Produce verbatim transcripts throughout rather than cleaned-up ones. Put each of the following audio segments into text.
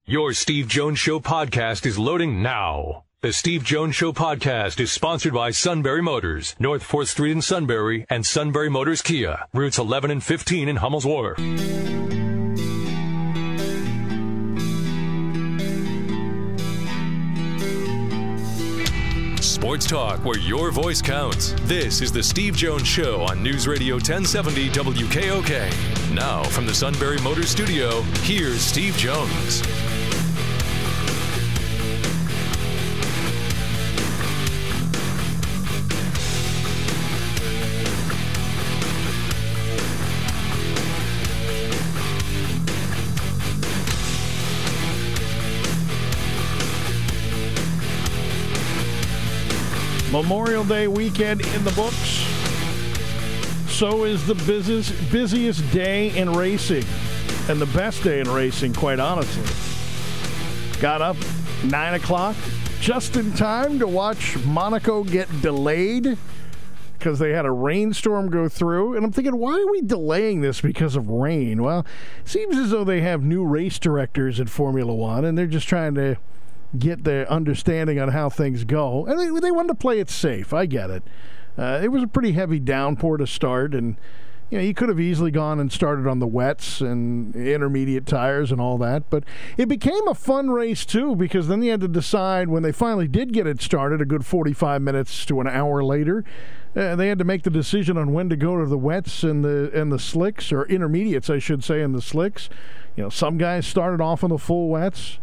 Your Steve Jones Show podcast is loading now. The Steve Jones Show podcast is sponsored by Sunbury Motors, North fourth Street in Sunbury, and Sunbury Motors Kia, routes eleven and fifteen in Hummel's Wharf. Sports talk where your voice counts. This is the Steve Jones Show on News Radio ten seventy W K O K. Now, from the Sunbury Motors studio, here's Steve Jones. Memorial Day weekend in the books. So is the busiest, busiest day in racing. And the best day in racing, quite honestly. Got up nine o'clock, just in time to watch Monaco get delayed because they had a rainstorm go through. And I'm thinking, why are we delaying this because of rain? Well, it seems as though they have new race directors at Formula One, and they're just trying to get their understanding on how things go. And they, they wanted to play it safe. I get it. Uh, it was a pretty heavy downpour to start, and you know, you could have easily gone and started on the wets and intermediate tires and all that. But it became a fun race, too, because then they had to decide when they finally did get it started, a good forty-five minutes to an hour later, uh, they had to make the decision on when to go to the wets and the and the slicks, or intermediates, I should say, and the slicks. You know, some guys started off on the full wets.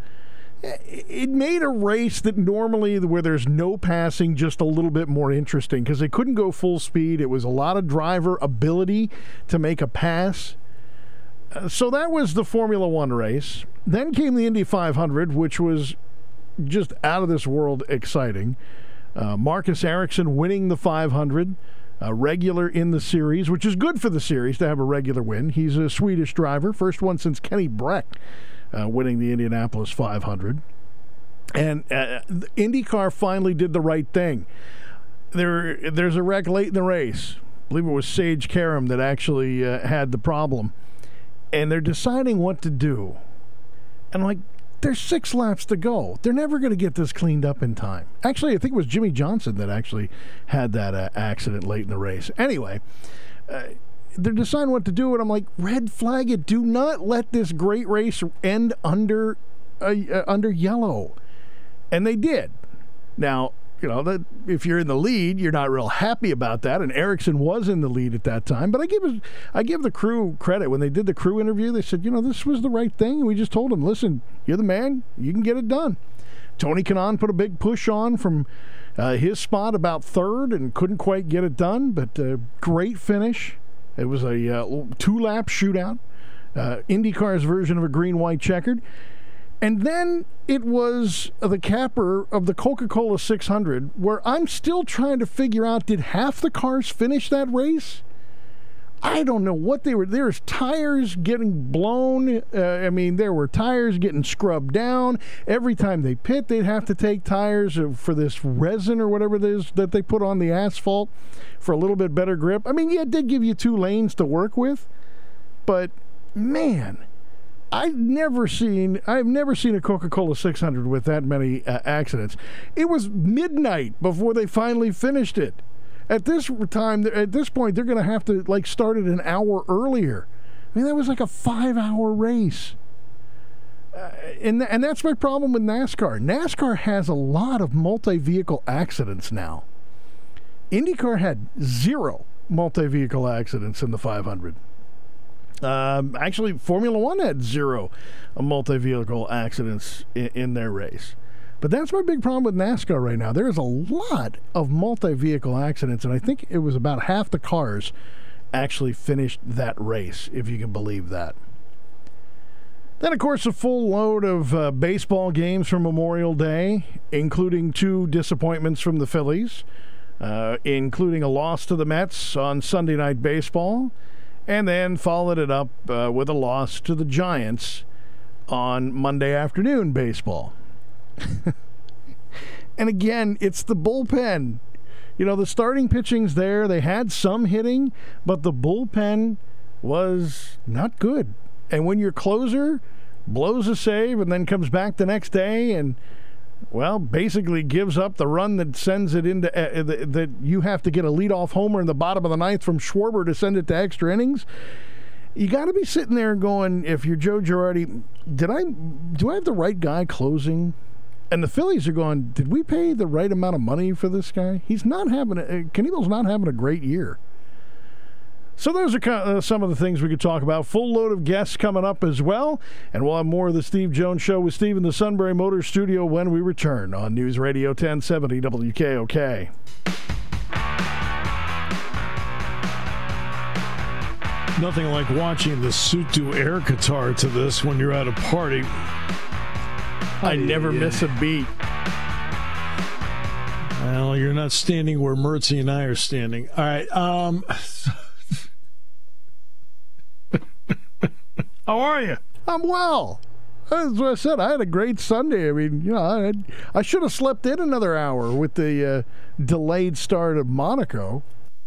It made a race that normally, where there's no passing, just a little bit more interesting because they couldn't go full speed. It was a lot of driver ability to make a pass. Uh, so that was the Formula One race. Then came the Indy five hundred, which was just out of this world exciting. Uh, Marcus Ericsson winning the five hundred, a regular in the series, which is good for the series to have a regular win. He's a Swedish driver, first one since Kenny Breck. Uh, winning the Indianapolis five hundred. And uh, IndyCar finally did the right thing. There, There's a wreck late in the race. I believe it was Sage Karam that actually uh, had the problem. And they're deciding what to do. And, like, there's six laps to go. They're never going to get this cleaned up in time. Actually, I think it was Jimmy Johnson that actually had that uh, accident late in the race. Anyway, uh, they're deciding what to do, and I'm like, red flag it. Do not let this great race end under uh, uh, under yellow. And they did. Now, you know, that if you're in the lead, you're not real happy about that, and Ericsson was in the lead at that time. But I give I give the crew credit. When they did the crew interview, they said, you know, this was the right thing, and we just told them, listen, you're the man. You can get it done. Tony Kanaan put a big push on from uh, his spot about third and couldn't quite get it done, but uh, great finish. It was a uh, two-lap shootout, uh, IndyCar's version of a green-white checkered. And then it was the capper of the Coca-Cola six hundred, where I'm still trying to figure out, did half the cars finish that race? I don't know what they were. There's tires getting blown. Uh, I mean, there were tires getting scrubbed down. Every time they pit, they'd have to take tires for this resin or whatever it is that they put on the asphalt for a little bit better grip. I mean, yeah, it did give you two lanes to work with, but man, I've never seen I've never seen a Coca-Cola six hundred with that many uh, accidents. It was midnight before they finally finished it. At this time, at this point, they're going to have to like start it an hour earlier. I mean, that was like a five-hour race. Uh, and, and that's my problem with NASCAR. NASCAR has a lot of multi-vehicle accidents now. IndyCar had zero multi-vehicle accidents in the five hundred. Um, actually, Formula One had zero multi-vehicle accidents in, in their race. But that's my big problem with NASCAR right now. There is a lot of multi-vehicle accidents, and I think it was about half the cars actually finished that race, if you can believe that. Then, of course, a full load of uh, baseball games for Memorial Day, including two disappointments from the Phillies, uh, including a loss to the Mets on Sunday Night Baseball, and then followed it up uh, with a loss to the Giants on Monday afternoon baseball. And again, it's the bullpen. You know, the starting pitching's there. They had some hitting, but the bullpen was not good. And when your closer blows a save, and then comes back the next day and, well, basically gives up the run that sends it into uh, that, that you have to get a leadoff homer in the bottom of the ninth from Schwarber to send it to extra innings. You got to be sitting there going, if you're Joe Girardi, did I do I have the right guy closing? And the Phillies are going, did we pay the right amount of money for this guy? He's not having a, Knievel's not having a great year. So those are kind of some of the things we could talk about. Full load of guests coming up as well. And we'll have more of the Steve Jones Show with Steve in the Sunbury Motors studio when we return on News Radio ten seventy W K O K. Nothing like watching the suit do air guitar to this when you're at a party. I never yeah. miss a beat. Well, you're not standing where Mertzy and I are standing. All right. Um, how are you? I'm well. As I said, I had a great Sunday. I mean, you know, I, had, I should have slept in another hour with the uh, delayed start of Monaco.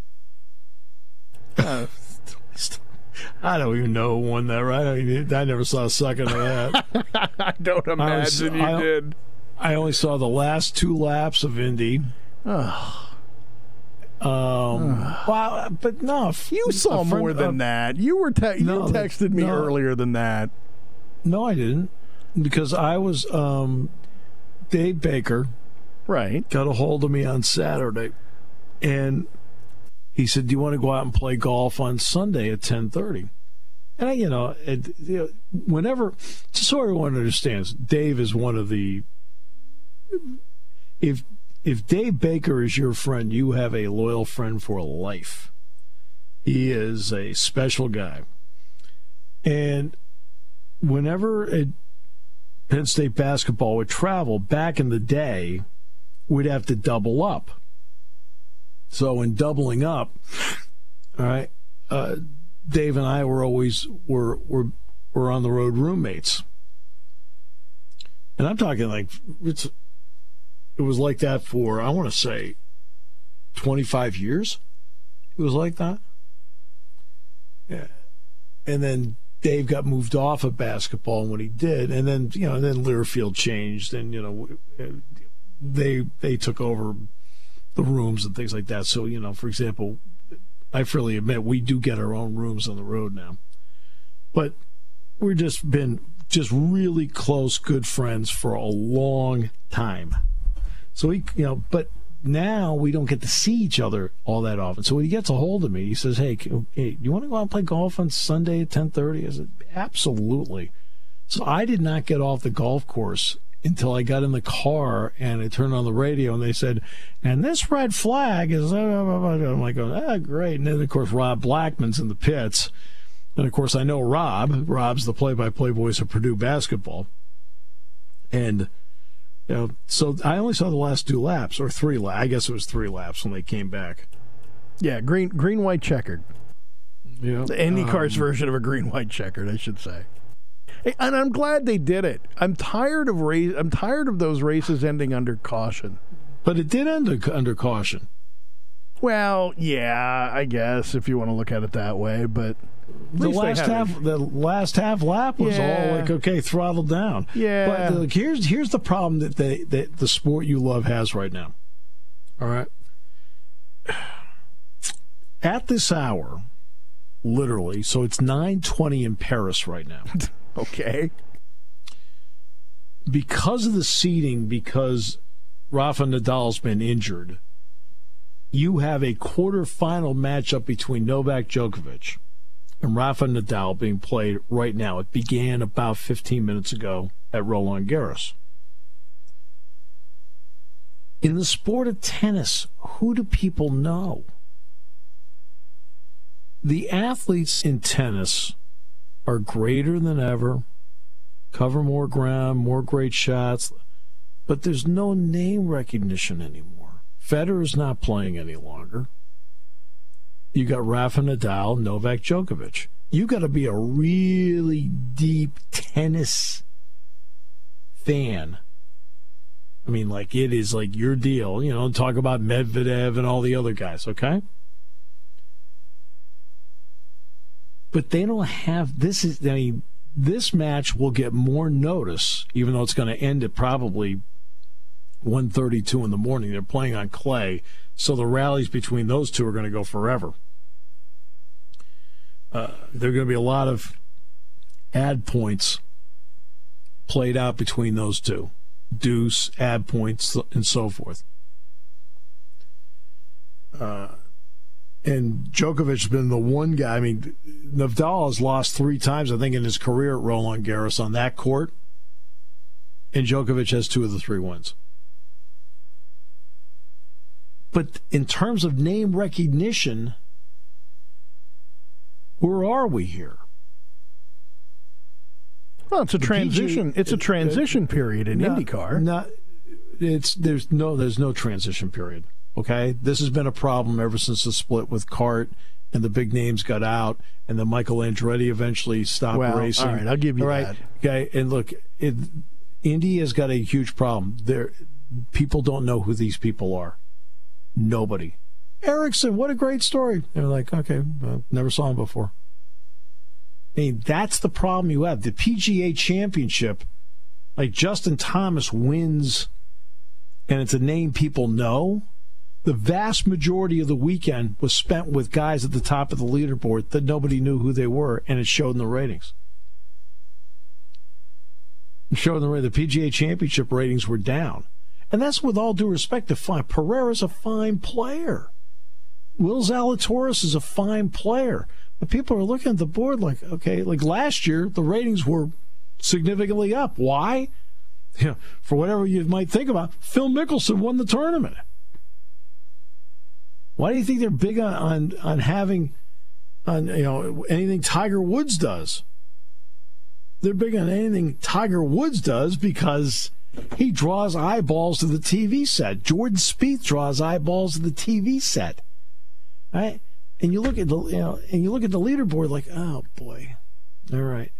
Uh, I don't even know who won that, right? I, mean, I never saw a second of that. I don't imagine I was, you I, did. I only saw the last two laps of Indy. Oh. Um, wow, but no. You saw friend, more than uh, that. You were te- no, you texted me no, earlier than that. No, I didn't. Because I was um, Dave Baker. Right. Got a hold of me on Saturday. And he said, do you want to go out and play golf on Sunday at ten thirty? And, I, you know, it, you know, whenever, just so everyone understands, Dave is one of the, if if Dave Baker is your friend, you have a loyal friend for life. He is a special guy. And whenever it, Penn State basketball would travel, back in the day, we'd have to double up. So in doubling up, all right, uh, Dave and I were always were were were on the road roommates, and I'm talking like it's it was like that for I want to say twenty-five years. It was like that, yeah. And then Dave got moved off of basketball when he did, and then you know, and then Learfield changed, and you know, they they took over the rooms and things like that. So, you know, for example, I freely admit we do get our own rooms on the road now. But we've just been just really close, good friends for a long time. So, he, you know, but now we don't get to see each other all that often. So when he gets a hold of me, he says, hey, hey you want to go out and play golf on Sunday at ten thirty? I said, absolutely. So I did not get off the golf course until I got in the car and I turned on the radio and they said, and this red flag is, I'm like, ah, great. And then, of course, Rob Blackman's in the pits. And, of course, I know Rob. Rob's the play-by-play voice of Purdue basketball. And, you know, so I only saw the last two laps, or three laps. I guess it was three laps when they came back. Yeah, green, green, white, checkered. Yeah. The IndyCar's um, version of a green, white, checkered, I should say. And I'm glad they did it. I'm tired of race. I'm tired of those races ending under caution. But it did end under caution. Well, yeah, I guess if you want to look at it that way. But the last half, it. the last half lap was yeah. all like, okay, throttle down. Yeah. But look, here's here's the problem that they that the sport you love has right now. All right. At this hour, literally, so it's nine twenty in Paris right now. Okay. Because of the seeding, because Rafa Nadal's been injured, you have a quarterfinal matchup between Novak Djokovic and Rafa Nadal being played right now. It began about fifteen minutes ago at Roland Garros. In the sport of tennis, who do people know? The athletes in tennis are greater than ever, cover more ground, more great shots, but there's no name recognition anymore. Federer's not playing any longer. You got Rafa Nadal, Novak Djokovic. You got to be a really deep tennis fan. I mean, like, it is like your deal. You know, talk about Medvedev and all the other guys, okay? But they don't have, this is, I mean, this match will get more notice, even though it's going to end at probably one thirty-two in the morning. They're playing on clay, so the rallies between those two are going to go forever. Uh, there are going to be a lot of ad points played out between those two. Deuce, ad points, and so forth. Uh, and Djokovic has been the one guy. I mean, Nadal has lost three times, I think, in his career at Roland Garros on that court. And Djokovic has two of the three wins. But in terms of name recognition, where are we here? Well, it's a The transition. P G A it's a transition period in not, IndyCar. Not, it's there's no there's no transition period. Okay, this has been a problem ever since the split with Cart and the big names got out, and then Michael Andretti eventually stopped well, racing. All right, I'll give you all right, that. Okay, and look, it, Indy has got a huge problem. There, people don't know who these people are. Nobody. Ericsson, what a great story. They're like, okay, well, never saw him before. I mean, that's the problem you have. The P G A Championship, like Justin Thomas wins, and it's a name people know. The vast majority of the weekend was spent with guys at the top of the leaderboard that nobody knew who they were, and it showed in the ratings. It showed in the the P G A Championship ratings were down. And that's with all due respect to fine. Pereira's a fine player. Will Zalatoris is a fine player. But people are looking at the board like, okay, like last year, the ratings were significantly up. Why? Yeah, for whatever you might think about, Phil Mickelson won the tournament. Why do you think they're big on, on, on having on you know anything Tiger Woods does? They're big on anything Tiger Woods does because he draws eyeballs to the T V set. Jordan Spieth draws eyeballs to the T V set. Right? And you look at the you know, and you look at the leaderboard like, oh boy. All right.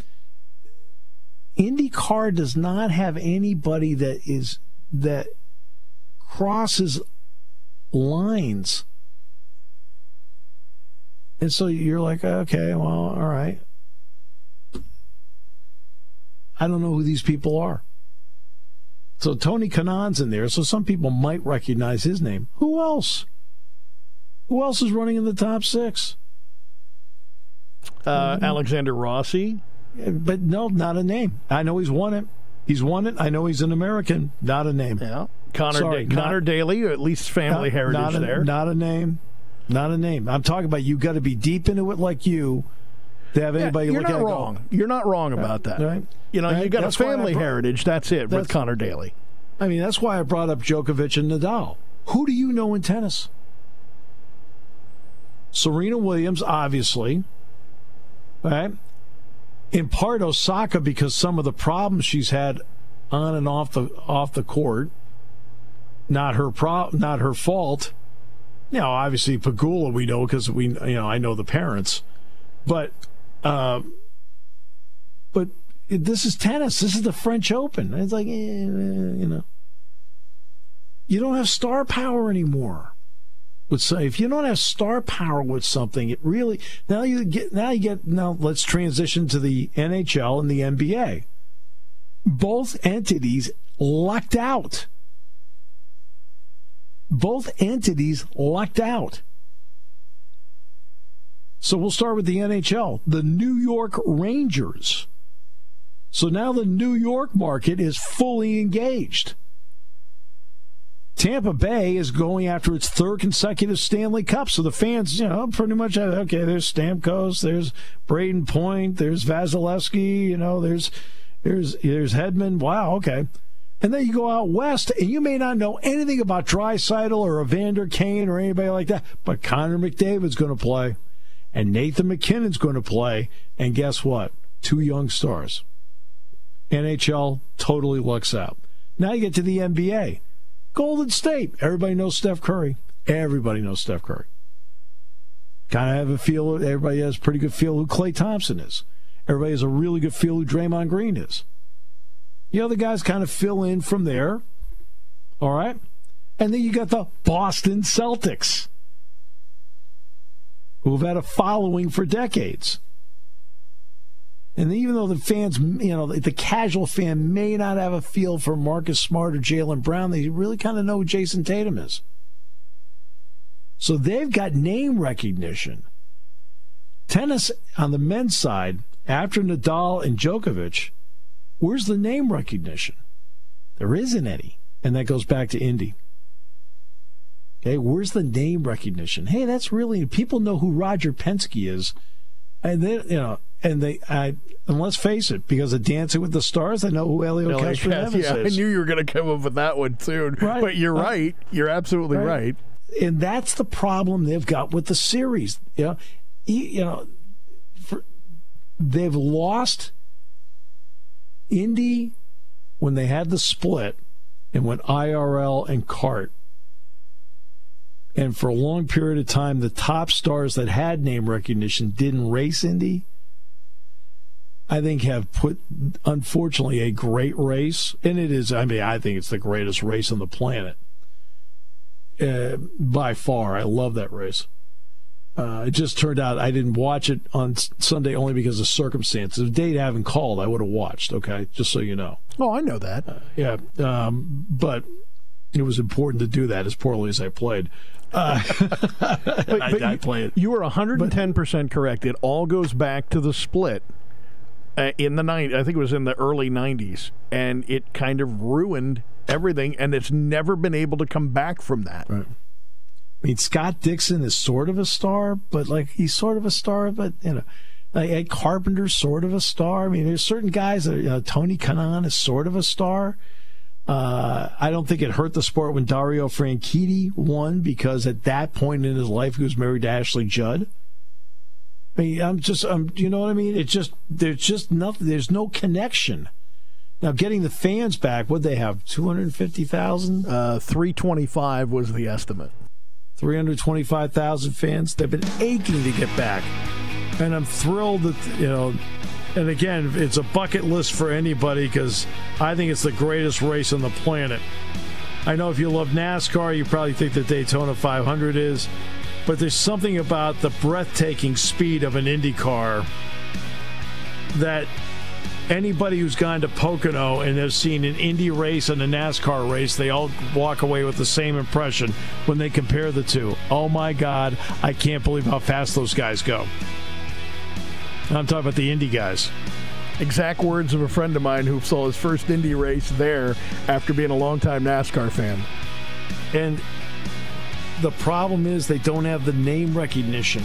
IndyCar does not have anybody that is that crosses lines. And so you're like, okay, well, all right. I don't know who these people are. So Tony Kanaan's in there, so some people might recognize his name. Who else? Who else is running in the top six? Uh, Alexander Rossi. But no, not a name. I know he's won it. He's won it. I know he's an American. Not a name. Yeah. Connor, Sorry, da- Connor not, Daly, or at least family not, heritage not a, there. Not a name. Not a name. I'm talking about you got to be deep into it like you to have anybody yeah, you're look not at it wrong. go, You're not wrong about that. Right? You know, right? you got That's a family brought, heritage. That's it with Connor Daly. I mean, that's why I brought up Djokovic and Nadal. Who do you know in tennis? Serena Williams, obviously. Right? In part, Osaka, because some of the problems she's had on and off the off the court, not her pro, not her fault. You know, obviously Pegula we know because we, you know, I know the parents, but, uh, but this is tennis. This is the French Open. It's like, eh, you know, you don't have star power anymore. Would say if you don't have star power with something, it really now you get now you get now let's transition to the N H L and the N B A. Both entities lucked out. Both entities lucked out. So we'll start with the N H L, the New York Rangers. So now the New York market is fully engaged. Tampa Bay is going after its third consecutive Stanley Cup. So the fans, you know, pretty much, okay, there's Stamkos, there's Braden Point, there's Vasilevsky, you know, there's there's there's Hedman. Wow, okay. And then you go out west, and you may not know anything about Draisaitl or Evander Kane or anybody like that, but Connor McDavid's going to play, and Nathan McKinnon's going to play, and guess what? Two young stars. N H L totally lucks out. Now you get to the N B A. Golden State. Everybody knows Steph Curry. Everybody knows Steph Curry. Kind of have a feel, everybody has a pretty good feel who Klay Thompson is. Everybody has a really good feel who Draymond Green is. The other guys kind of fill in from there. All right? And then you got the Boston Celtics, who've had a following for decades. And even though the fans, you know, the casual fan may not have a feel for Marcus Smart or Jaylen Brown, they really kind of know who Jason Tatum is. So they've got name recognition. Tennis on the men's side, after Nadal and Djokovic, where's the name recognition? There isn't any. And that goes back to Indy. Okay, where's the name recognition? Hey, that's really, people know who Roger Penske is. And then, you know, and they, I, and let's face it, because of Dancing with the Stars, I know who Elio Castroneves yeah, is. I knew you were going to come up with that one soon. Right. But you're Uh, right. You're absolutely right. right. And that's the problem they've got with the series. You know, you know, for, they've lost Indy when they had the split and went I R L and kart. And for a long period of time, the top stars that had name recognition didn't race Indy. I think have put, unfortunately, a great race. And it is, I mean, I think it's the greatest race on the planet. Uh, by far. I love that race. Uh, it just turned out I didn't watch it on Sunday only because of circumstances. If Dade hadn't called, I would have watched, okay? Just so you know. Oh, I know that. Uh, yeah. Um, but it was important to do that as poorly as I played. Uh, but, I, but I you, play it. You were one hundred ten percent correct. It all goes back to the split uh, in the nineties. I think it was in the early nineties. And it kind of ruined everything, and it's never been able to come back from that. Right. I mean, Scott Dixon is sort of a star, but like he's sort of a star, but you know, like Ed Carpenter's sort of a star. I mean, there's certain guys that, you know, Tony Kanaan is sort of a star. Uh, I don't think it hurt the sport when Dario Franchitti won, because at that point in his life he was married to Ashley Judd. I mean, I'm just, um, you know what I mean? It's just there's just nothing. There's no connection. Now, getting the fans back, what'd they have, two hundred fifty thousand? Uh, three twenty-five was the estimate. three hundred twenty-five thousand fans. They've been aching to get back. And I'm thrilled that, you know, and again, it's a bucket list for anybody because I think it's the greatest race on the planet. I know if you love NASCAR, you probably think that Daytona five hundred is, but there's something about the breathtaking speed of an Indy car that anybody who's gone to Pocono and has seen an Indy race and a NASCAR race, they all walk away with the same impression when they compare the two. Oh, my God, I can't believe how fast those guys go. I'm talking about the Indy guys. Exact words of a friend of mine who saw his first Indy race there after being a longtime NASCAR fan. And the problem is they don't have the name recognition.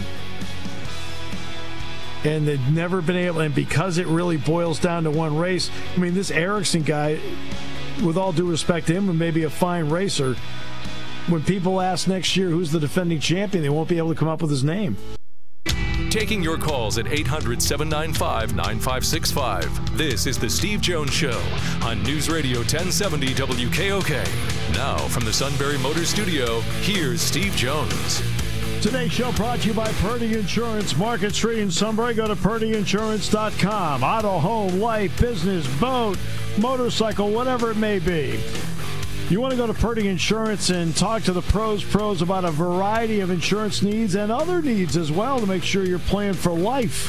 And they've never been able, and because it really boils down to one race, I mean, this Ericsson guy, with all due respect to him, and maybe a fine racer, when people ask next year who's the defending champion, they won't be able to come up with his name. Taking your calls at eight hundred, seven nine five, nine five six five. This is The Steve Jones Show on News Radio ten seventy W K O K. Now, from the Sunbury Motors Studio, here's Steve Jones. Today's show brought to you by Purdy Insurance, Market Street in Sunbury. Go to purdy insurance dot com. Auto, home, life, business, boat, motorcycle, whatever it may be. You want to go to Purdy Insurance and talk to the pros, pros about a variety of insurance needs and other needs as well to make sure you're playing for life.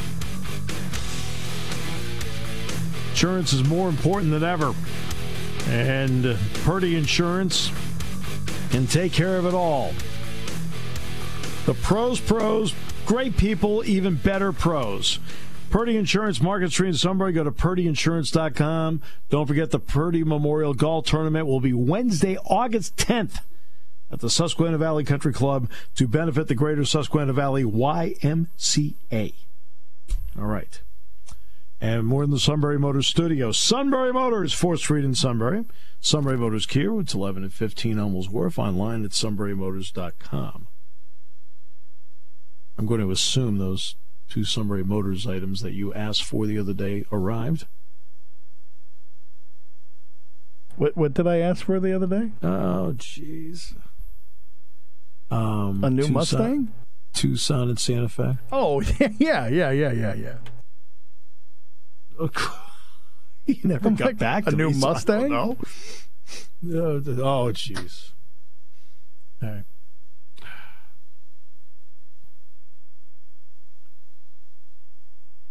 Insurance is more important than ever. And Purdy Insurance can take care of it all. The pros, pros, great people, even better pros. Purdy Insurance, Market Street in Sunbury. Go to purdy insurance dot com. Don't forget the Purdy Memorial Golf Tournament will be Wednesday, August tenth at the Susquehanna Valley Country Club to benefit the Greater Susquehanna Valley Y M C A. All right. And more in the Sunbury Motors studio. Sunbury Motors, fourth Street in Sunbury. Sunbury Motors Kia, routes eleven and fifteen Elmels Wharf. Online at sunbury motors dot com. I'm going to assume those two Sunbury Motors items that you asked for the other day arrived. What what did I ask for the other day? Oh, jeez. Um, A new Tucson, Mustang? Tucson and Santa Fe. Oh, yeah, yeah, yeah, yeah, yeah. You never I'm got like, back to a new me, so Mustang? No. Oh, jeez. All right.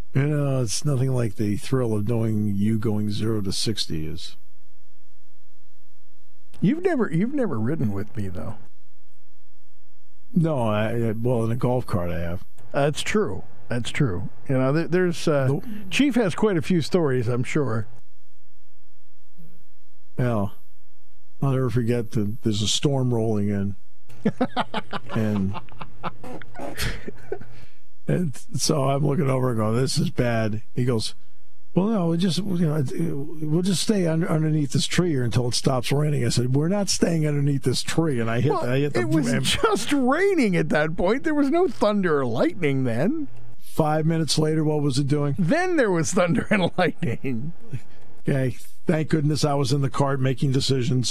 You know, it's nothing like the thrill of knowing you going zero to sixty is. You've never you've never ridden with me though. No, I, well, in a golf cart I have. That's true. That's true. You know, there, there's uh, nope. Chief has quite a few stories, I'm sure. Yeah, I'll never forget that there's a storm rolling in, and. And so I'm looking over and going, "This is bad." He goes, "Well, no, we just you know we'll just stay under, underneath this tree here until it stops raining." I said, "We're not staying underneath this tree." And I hit, well, I hit the. It was and, just raining at that point. There was no thunder or lightning then. Five minutes later, what was it doing? Then there was thunder and lightning. Okay, thank goodness I was in the cart making decisions.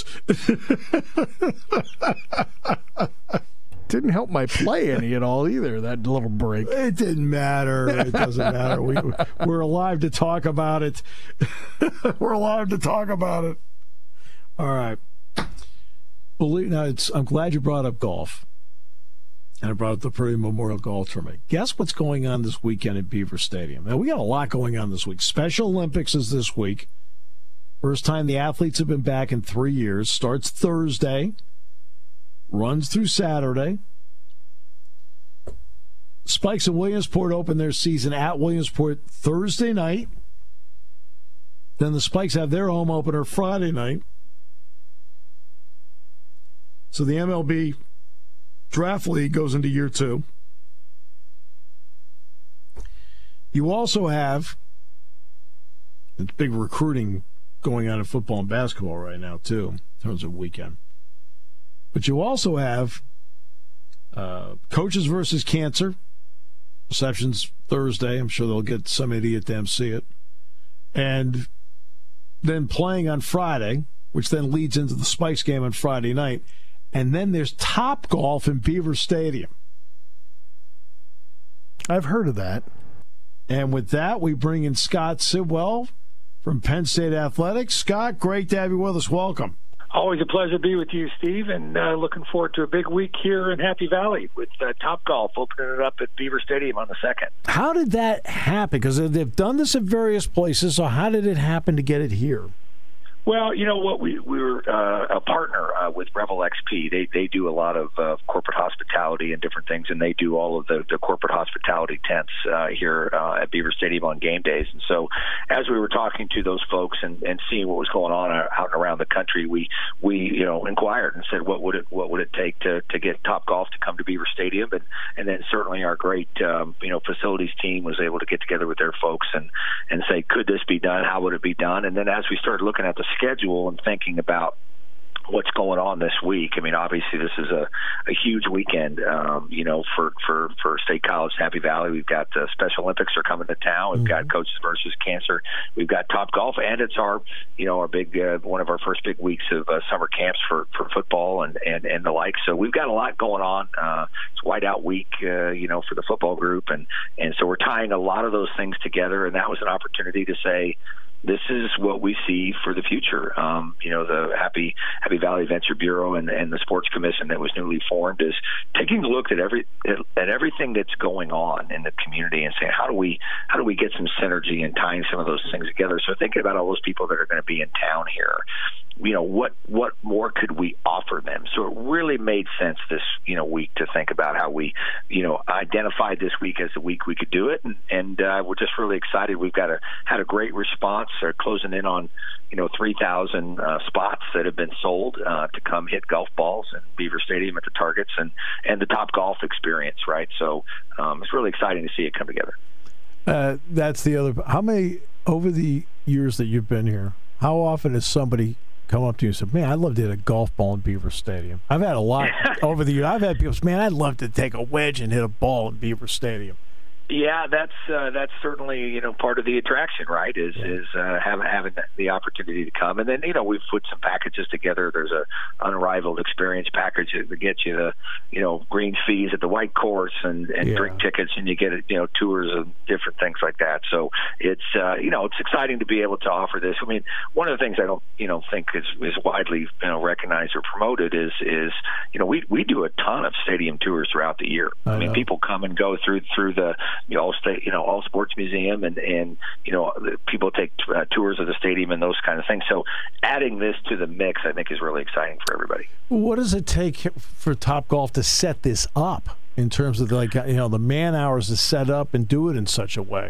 Didn't help my play any at all either, that little break. It didn't matter. It doesn't matter. We, we're alive to talk about it. We're alive to talk about it. All right. Believe, now, it's, I'm glad you brought up golf. And I brought up the Purdy Memorial Golf Tournament. Guess what's going on this weekend at Beaver Stadium? Now, we got a lot going on this week. Special Olympics is this week. First time the athletes have been back in three years. Starts Thursday. Runs through Saturday. Spikes and Williamsport open their season at Williamsport Thursday night. Then the Spikes have their home opener Friday night. So the M L B Draft League goes into year two. You also have it's big recruiting going on in football and basketball right now, too, in terms of weekend. But you also have uh, Coaches versus Cancer. Reception's Thursday. I'm sure they'll get some idiot to emcee it. And then playing on Friday, which then leads into the Spikes game on Friday night. And then there's Top Golf in Beaver Stadium. I've heard of that. And with that, we bring in Scott Sidwell from Penn State Athletics. Scott, great to have you with us. Welcome. Always a pleasure to be with you, Steve, and uh, looking forward to a big week here in Happy Valley with uh, Top Golf opening it up at Beaver Stadium on the second. How did that happen? Because they've done this at various places, so how did it happen to get it here? Well, you know what, we we were uh, a partner uh, with Revel X P. They they do a lot of uh, corporate hospitality and different things, and they do all of the, the corporate hospitality tents uh, here uh, at Beaver Stadium on game days. And so, as we were talking to those folks and, and seeing what was going on out and around the country, we we you know inquired and said, what would it what would it take to, to get Top Golf to come to Beaver Stadium? And and then certainly our great um, you know facilities team was able to get together with their folks and and say, could this be done? How would it be done? And then as we started looking at the schedule and thinking about what's going on this week. I mean, obviously this is a, a huge weekend, um, you know, for, for, for State College Happy Valley. We've got the Special Olympics are coming to town. We've mm-hmm. got Coaches versus Cancer. We've got Top Golf, and it's our, you know, our big, uh, one of our first big weeks of uh, summer camps for, for football and, and, and the like. So we've got a lot going on. Uh, it's whiteout week, uh, you know, for the football group. And, and so we're tying a lot of those things together. And that was an opportunity to say, this is what we see for the future. Um, you know, the Happy Happy Valley Venture Bureau and, and the Sports Commission that was newly formed is taking a look at every at, at everything that's going on in the community and saying, how do we how do we get some synergy and tying some of those things together? So thinking about all those people that are going to be in town here, you know, what what more could we offer them? So it really made sense this, you know, week to think about how we, you know, identified this week as the week we could do it. And, and uh, we're just really excited. We've got a, had a great response. They're closing in on, you know, three thousand uh, spots that have been sold uh, to come hit golf balls in Beaver Stadium at the targets and, and the Top Golf experience, right? So um, it's really exciting to see it come together. Uh, that's the other. How many, over the years that you've been here, how often has somebody come up to you and said, man, I'd love to hit a golf ball in Beaver Stadium? I've had a lot over the years. I've had people say, man, I'd love to take a wedge and hit a ball in Beaver Stadium. Yeah, that's uh, that's certainly, you know, part of the attraction, right? Is yeah. is uh, having having the opportunity to come, and then, you know, we've put some packages together. There's a unrivaled experience package that gets you the, you know, green fees at the white course and, and yeah. drink tickets, and you get, you know, tours and different things like that. So it's uh, you know, it's exciting to be able to offer this. I mean, one of the things I don't, you know, think is is widely, you know, recognized or promoted is is you know, we we do a ton of stadium tours throughout the year. I, I mean, people come and go through through the you know, all state, you know, all sports museum, and and you know, people take uh, tours of the stadium and those kind of things. So adding this to the mix, I think, is really exciting for everybody. What does it take for Topgolf to set this up in terms of like you know the man hours to set up and do it in such a way?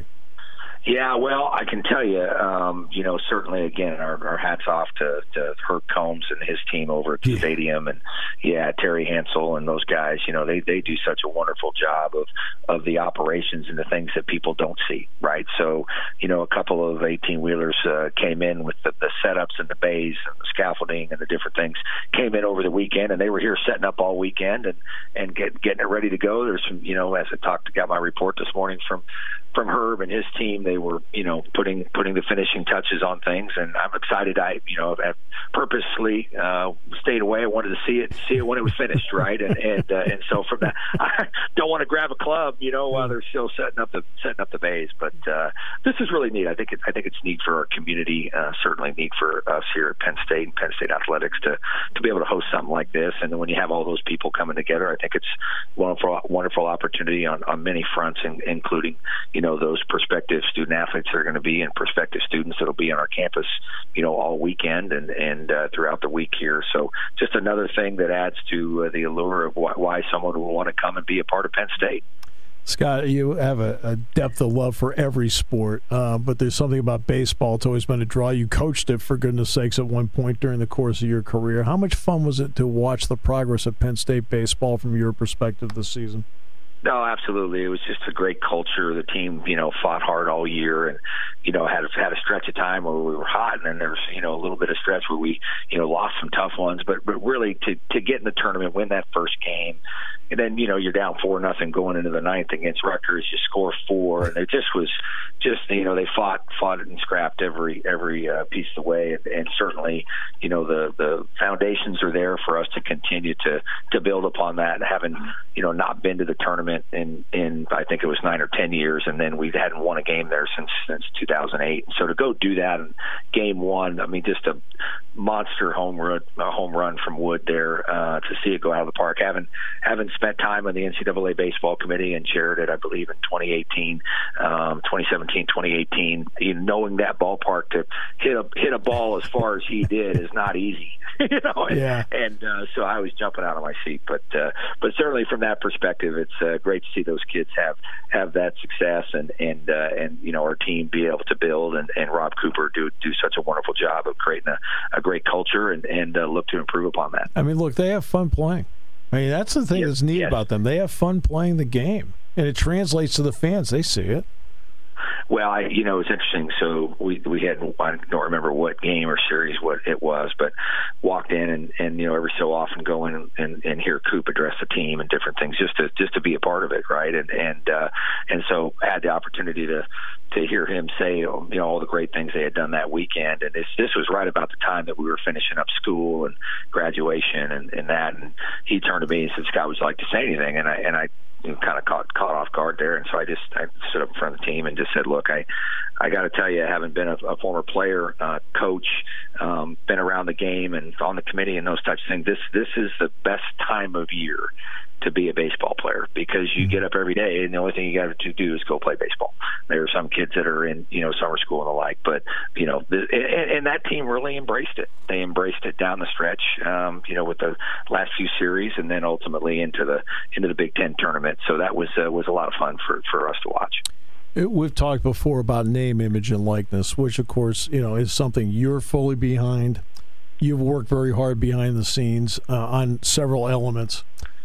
Yeah, well, I can tell you, um, you know, certainly, again, our, our hats off to, to Herb Combs and his team over at the yeah. stadium, and, yeah, Terry Hansel and those guys. You know, they, they do such a wonderful job of, of the operations and the things that people don't see, right? So, you know, a couple of eighteen-wheelers uh, came in with the, the setups and the bays and the scaffolding and the different things, came in over the weekend, and they were here setting up all weekend and, and get, getting it ready to go. There's some, you know, as I talked, got my report this morning from, from Herb and his team, they were, you know, putting putting the finishing touches on things, and I'm excited. I, you know, I've purposely uh, stayed away. I wanted to see it, see it when it was finished, right? And and uh, and so from that, I don't want to grab a club, you know, while they're still setting up the setting up the bays. But uh, this is really neat. I think it, I think it's neat for our community. Uh, certainly neat for us here at Penn State and Penn State Athletics to to be able to host something like this. And then when you have all those people coming together, I think it's wonderful wonderful opportunity on, on many fronts, in, including you know. Know, those prospective student athletes that are going to be and prospective students that will be on our campus, you know, all weekend and, and uh, throughout the week here. So just another thing that adds to uh, the allure of why, why someone will want to come and be a part of Penn State. Scott, you have a, a depth of love for every sport, uh, but there's something about baseball. It's always been a draw. You coached it, for goodness sakes, at one point during the course of your career. How much fun was it to watch the progress of Penn State baseball from your perspective this season? No, absolutely. It was just a great culture. The team, you know, fought hard all year, and you know, had had a stretch of time where we were hot, and then there was, you know, a little bit of stretch where we, you know, lost some tough ones. But but really, to to get in the tournament, win that first game, and then you know you're down four nothing going into the ninth against Rutgers. You score four, and it just was just you know they fought fought and scrapped every every uh, piece of the way, and, and certainly you know the the foundations are there for us to continue to to build upon that. And having you know not been to the tournament in in I think it was nine or ten years, and then we hadn't won a game there since since two thousand eight. So to go do that in game one, I mean, just a monster home run, a home run from Wood there uh, to see it go out of the park. Having having spent time on the N C double A baseball committee and chaired it, I believe, in twenty eighteen, um, twenty seventeen, twenty eighteen, you know, knowing that ballpark to hit a hit a ball as far as he did is not easy. you know, and, yeah. and uh, so I was jumping out of my seat. But uh, but certainly from that perspective, it's uh, great to see those kids have have that success, and and uh, and you know our team be able to build, and, and Rob Cooper do do such a wonderful job of creating a, a great culture, and and uh, look to improve upon that. I mean, look, they have fun playing. I mean, that's the thing yes, that's neat yes. about them. They have fun playing the game, and it translates to the fans. They see it. Well, I, you know, it's interesting. So we we had, I don't remember what game or series what it was, but walked in and, and you know, every so often go in and, and hear Coop address the team and different things, just to just to be a part of it, right? And and uh, and so I had the opportunity to to hear him say, you know, all the great things they had done that weekend. And this this was right about the time that we were finishing up school and graduation and, and that. And he turned to me and said, "Scott, would you like to say anything?" And I and I. kind of caught caught off guard there, and so I just I stood up in front of the team and just said, "Look, I I got to tell you, I haven't been a, a former player, uh, coach, um, been around the game and on the committee and those types of things. This this is the best time of year to be a baseball player, because you get up every day and the only thing you got to do is go play baseball. There are some kids that are in, you know, summer school and the like, but, you know, the, and, and that team really embraced it. They embraced it down the stretch, um, you know, with the last few series, and then ultimately into the into the Big Ten tournament. So that was uh, was a lot of fun for, for us to watch. We've talked before about name, image, and likeness, which, of course, you know, is something you're fully behind. You've worked very hard behind the scenes uh, on several elements.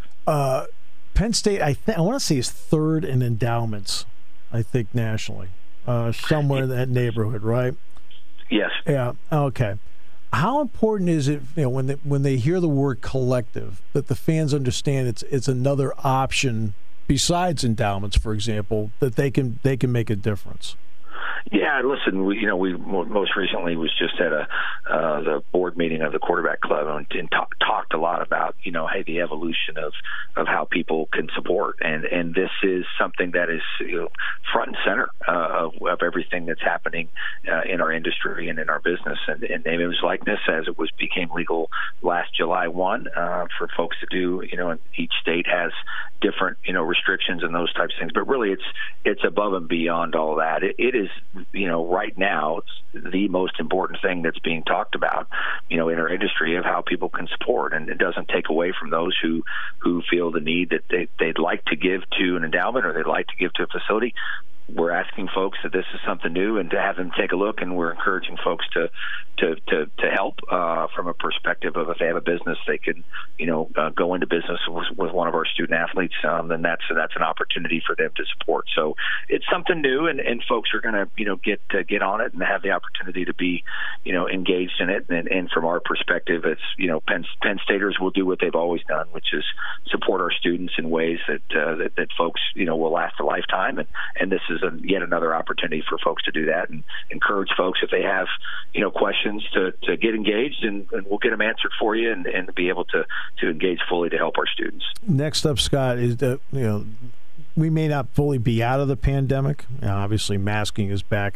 Uh, Penn State, I think I want to say, is third in endowments, I think, nationally, uh, somewhere in that neighborhood, right? Yes. Yeah. Okay. How important is it, you know, when they, when they hear the word collective, that the fans understand it's it's another option besides endowments, for example, that they can they can make a difference? Yeah, listen, we, you know, we most recently was just at a uh, the board meeting of the quarterback club and, and talk, talked a lot about, you know, hey, the evolution of, of how people can support. And, and this is something that is, you know, front and center uh, of, of everything that's happening uh, in our industry and in our business. And, and name, image, likeness, as it was became legal last July first uh, for folks to do, you know, and each state has different, you know, restrictions and those types of things. But really, it's it's above and beyond all that. It, it is, you know, right now, it's the most important thing that's being talked about, you know, in our industry of how people can support. And it doesn't take away from those who, who feel the need that they, they'd like to give to an endowment or they'd like to give to a facility. We're asking folks that this is something new and to have them take a look, and we're encouraging folks to to to, to help uh, from a perspective of if they have a business, they can, you know, uh, go into business with, with one of our student athletes, um, then that's that's an opportunity for them to support. So it's something new, and, and folks are going to, you know, get uh, get on it and have the opportunity to be, you know, engaged in it. And, and from our perspective, it's, you know, Penn, Penn Staters will do what they've always done, which is support our students in ways that uh, that, that folks, you know, will last a lifetime. And and this is a, yet another opportunity for folks to do that, and encourage folks if they have, you know, questions to, to get engaged, and, and we'll get them answered for you, and, and be able to, to engage fully to help our students. Next up, Scott, is that, you know, we may not fully be out of the pandemic. Now, obviously, masking is back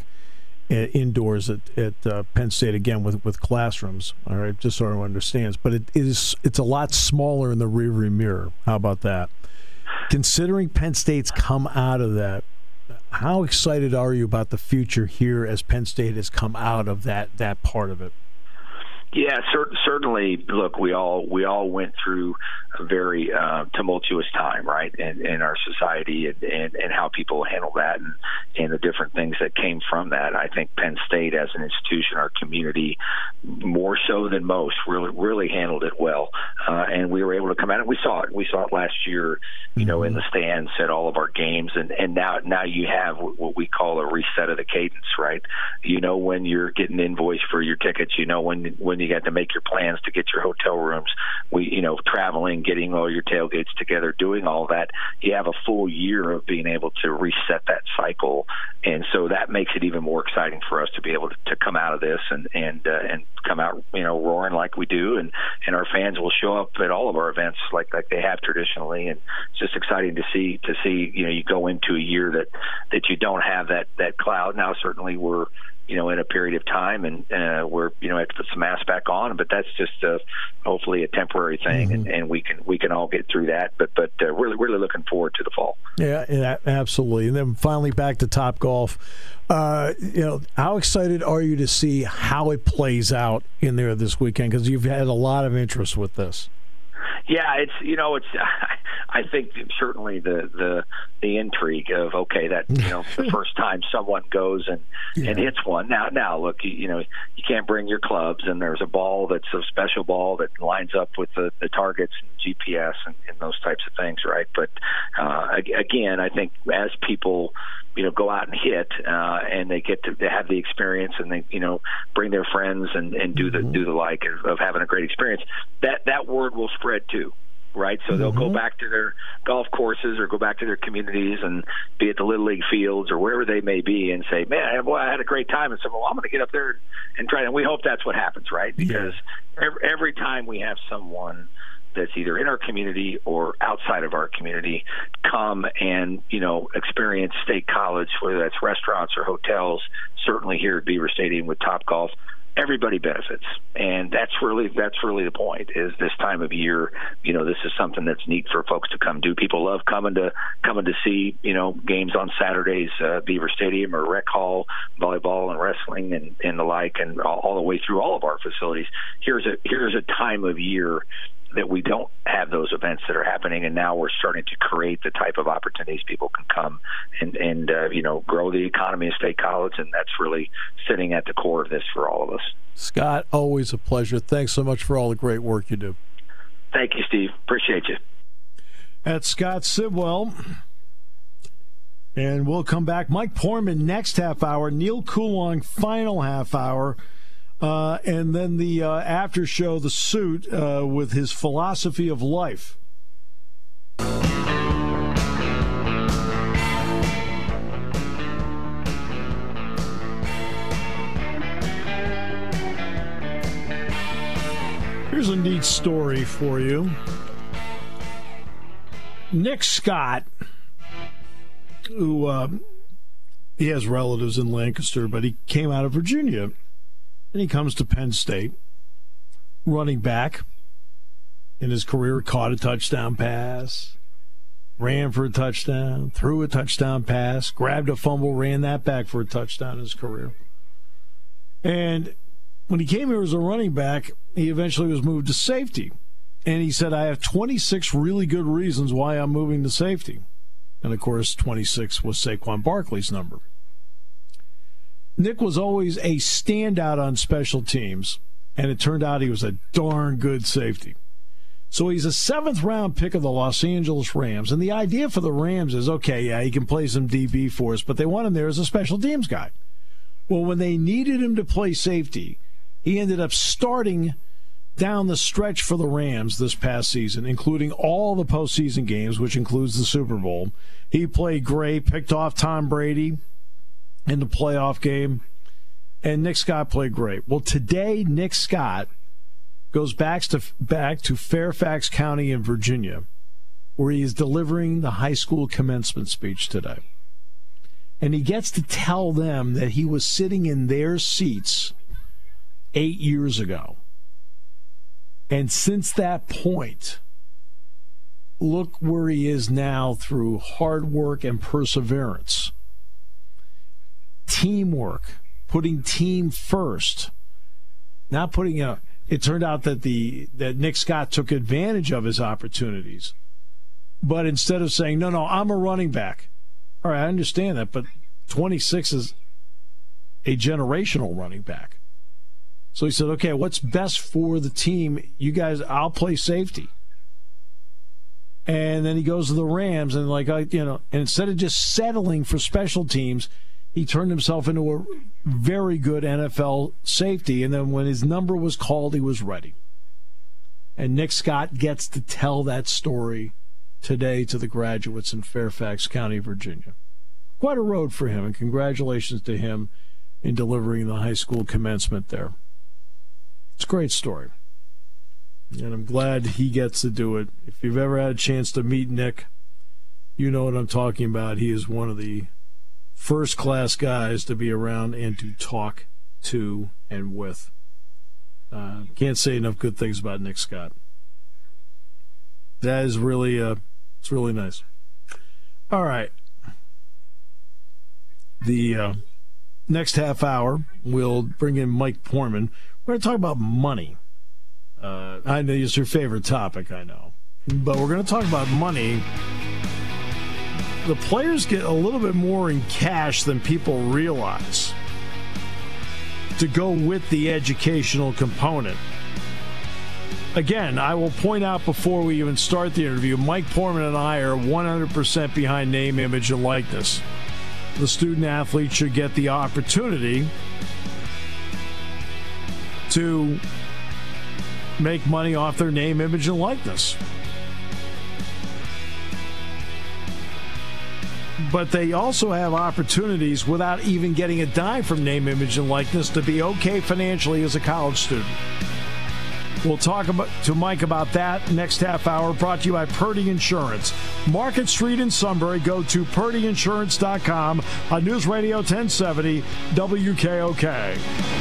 indoors at, at uh, Penn State again with, with classrooms. All right, just so everyone understands, but it is it's a lot smaller in the rearview mirror. How about that? Considering Penn State's come out of that, how excited are you about the future here as Penn State has come out of that that part of it? Yeah, cer- certainly. Look, we all we all went through a very uh, tumultuous time, right, in, in our society, and, and, and how people handle that, and, and the different things that came from that. I think Penn State, as an institution, our community, more so than most, really really handled it well, uh, and we were able to come out. And we saw it. We saw it last year, you know, in the stands at all of our games, and, and now now you have what we call a reset of the cadence, right? You know when you're getting invoiced for your tickets. You know when when you got to make your plans to get your hotel rooms. We, you know, traveling, getting all your tailgates together, doing all that. You have a full year of being able to reset that cycle, and so that makes it even more exciting for us to be able to, to come out of this and and uh, and come out, you know, roaring like we do, and and our fans will show up at all of our events like like they have traditionally, and it's just exciting to see to see you know you go into a year that that you don't have that that cloud. Now certainly we're, you know, in a period of time, and uh, we're, you know, have to put some masks back on, but that's just uh, hopefully a temporary thing, mm-hmm. and, and we can we can all get through that. But but uh, really really looking forward to the fall. Yeah, yeah, absolutely. And then finally back to Topgolf. Uh, you know, how excited are you to see how it plays out in there this weekend? Because you've had a lot of interest with this. Yeah, it's, you know, it's, I think certainly the, the, the intrigue of, okay, that, you know, the first time someone goes and, yeah. and hits one. Now, now look, you, you know, you can't bring your clubs, and there's a ball that's a special ball that lines up with the, the targets and G P S and, and those types of things, right? But uh, again, I think as people, you know, go out and hit, uh, and they get to they have the experience, and they, you know, bring their friends and, and do the mm-hmm. do the like of, of having a great experience, that that word will spread too, right? So mm-hmm. they'll go back to their golf courses or go back to their communities and be at the Little League fields or wherever they may be and say, man, boy, I had a great time. And so, well, I'm going to get up there and try. And we hope that's what happens, right? Because yeah. every, every time we have someone that's either in our community or outside of our community come and, you know, experience State College, whether that's restaurants or hotels, certainly here at Beaver Stadium with Topgolf, everybody benefits. And that's really that's really the point, is this time of year, you know, this is something that's neat for folks to come do. People love coming to coming to see, you know, games on Saturdays, uh, Beaver Stadium or Rec Hall, volleyball and wrestling and, and the like, and all, all the way through all of our facilities. Here's a here's a time of year that we don't have those events that are happening, and now we're starting to create the type of opportunities people can come and, and uh, you know, grow the economy of State College, and that's really sitting at the core of this for all of us. Scott, always a pleasure. Thanks so much for all the great work you do. Thank you, Steve. Appreciate you. That's Scott Sidwell. And we'll come back. Mike Poorman next half hour. Neil Coulon final half hour. Uh, and then the uh, after show, The Suit, uh, with his philosophy of life. Here's a neat story for you. Nick Scott, who uh, he has relatives in Lancaster, but he came out of Virginia, and he comes to Penn State, running back. In his career, caught a touchdown pass, ran for a touchdown, threw a touchdown pass, grabbed a fumble, ran that back for a touchdown in his career. And when he came here as a running back, he eventually was moved to safety. And he said, I have twenty-six really good reasons why I'm moving to safety. And, of course, twenty-six was Saquon Barkley's number. Nick was always a standout on special teams, and it turned out he was a darn good safety. So he's a seventh-round pick of the Los Angeles Rams. And the idea for the Rams is, okay, yeah, he can play some D B for us, but they want him there as a special teams guy. Well, when they needed him to play safety, he ended up starting down the stretch for the Rams this past season, including all the postseason games, which includes the Super Bowl. He played great, picked off Tom Brady in the playoff game, and Nick Scott played great. Well, today, Nick Scott goes back to back to Fairfax County in Virginia, where he is delivering the high school commencement speech today. And he gets to tell them that he was sitting in their seats eight years ago. And since that point, look where he is now through hard work and perseverance. Teamwork, putting team first, not putting a It turned out that the that Nick Scott took advantage of his opportunities. But instead of saying, no, no, I'm a running back. All right, I understand that, but twenty-six is a generational running back. So he said, okay, what's best for the team? You guys, I'll play safety. And then he goes to the Rams, and like I, you know, and instead of just settling for special teams, he turned himself into a very good N F L safety, and then when his number was called, he was ready. And Nick Scott gets to tell that story today to the graduates in Fairfax County, Virginia. Quite a road for him, and congratulations to him in delivering the high school commencement there. It's a great story, and I'm glad he gets to do it. If you've ever had a chance to meet Nick, you know what I'm talking about. He is one of the first-class guys to be around and to talk to and with. Uh, can't say enough good things about Nick Scott. That is really, uh, it's really nice. All right. The uh, next half hour, we'll bring in Mike Poorman. We're going to talk about money. Uh, I know it's your favorite topic, I know. But we're going to talk about money. The players get a little bit more in cash than people realize to go with the educational component. Again, I will point out before we even start the interview, Mike Poorman and I are one hundred percent behind name, image, and likeness. The student athlete should get the opportunity to make money off their name, image, and likeness. But they also have opportunities without even getting a dime from name, image, and likeness to be okay financially as a college student. We'll talk about, to Mike about that next half hour, brought to you by Purdy Insurance. Market Street in Sunbury. Go to purdy insurance dot com on News Radio ten seventy W K O K.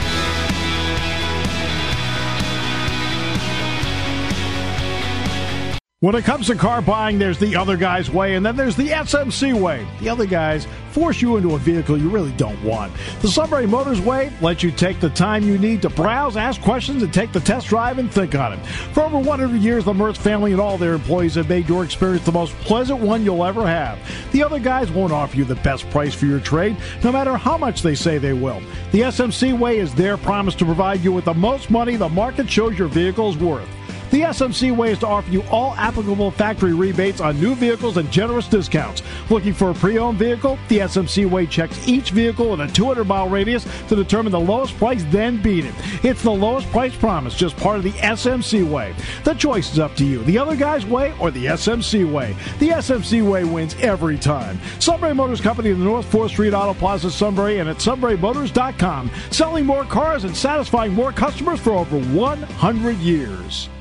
When it comes to car buying, there's the other guy's way, and then there's the S M C way. The other guys force you into a vehicle you really don't want. The Sunbury Motors way lets you take the time you need to browse, ask questions, and take the test drive and think on it. For over one hundred years, the Mertz family and all their employees have made your experience the most pleasant one you'll ever have. The other guys won't offer you the best price for your trade, no matter how much they say they will. The S M C way is their promise to provide you with the most money the market shows your vehicle is worth. The S M C way is to offer you all applicable factory rebates on new vehicles and generous discounts. Looking for a pre-owned vehicle? The S M C way checks each vehicle in a two hundred mile radius to determine the lowest price, then beat it. It's the lowest price promise, just part of the S M C way. The choice is up to you. The other guy's way or the S M C way. The S M C way wins every time. Sunbury Motors Company in the North fourth Street Auto Plaza, Sunbury, and at sunbury motors dot com. Selling more cars and satisfying more customers for over one hundred years.